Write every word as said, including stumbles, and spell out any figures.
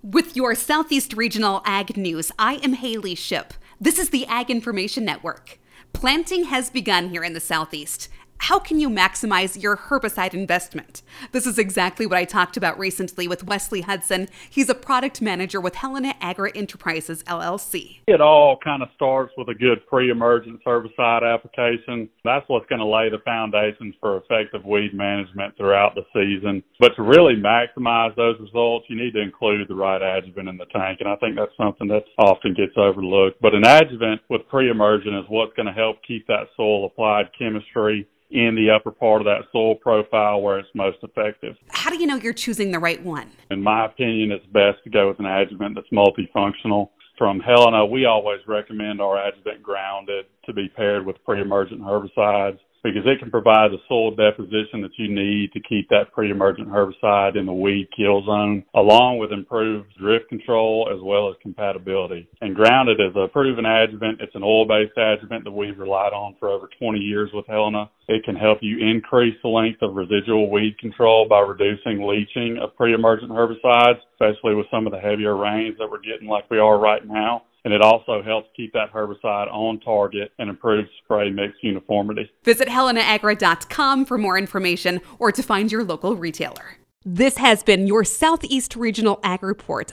With your Southeast Regional Ag News, I am Haley Ship. This is the Ag Information Network. Planting has begun here in the Southeast. How can you maximize your herbicide investment? This is exactly what I talked about recently with Wesley Hudson. He's a product manager with Helena Agri Enterprises, L L C. It all kind of starts with a good pre-emergent herbicide application. That's what's going to lay the foundations for effective weed management throughout the season. But to really maximize those results, you need to include the right adjuvant in the tank, and I think that's something that often gets overlooked. But an adjuvant with pre-emergent is what's going to help keep that soil applied chemistry in the upper part of that soil profile where it's most effective. How do you know you're choosing the right one? In my opinion, it's best to go with an adjuvant that's multifunctional. From Helena, we always recommend our adjuvant grounded to be paired with pre-emergent herbicides because it can provide the soil deposition that you need to keep that pre-emergent herbicide in the weed kill zone, along with improved drift control as well as compatibility. And grounded is a proven adjuvant. It's an oil-based adjuvant that we've relied on for over twenty years with Helena. It can help you increase the length of residual weed control by reducing leaching of pre-emergent herbicides, especially with some of the heavier rains that we're getting like we are right now. And it also helps keep that herbicide on target and improves spray mix uniformity. Visit helena agri dot com for more information or to find your local retailer. This has been your Southeast Regional Ag Report.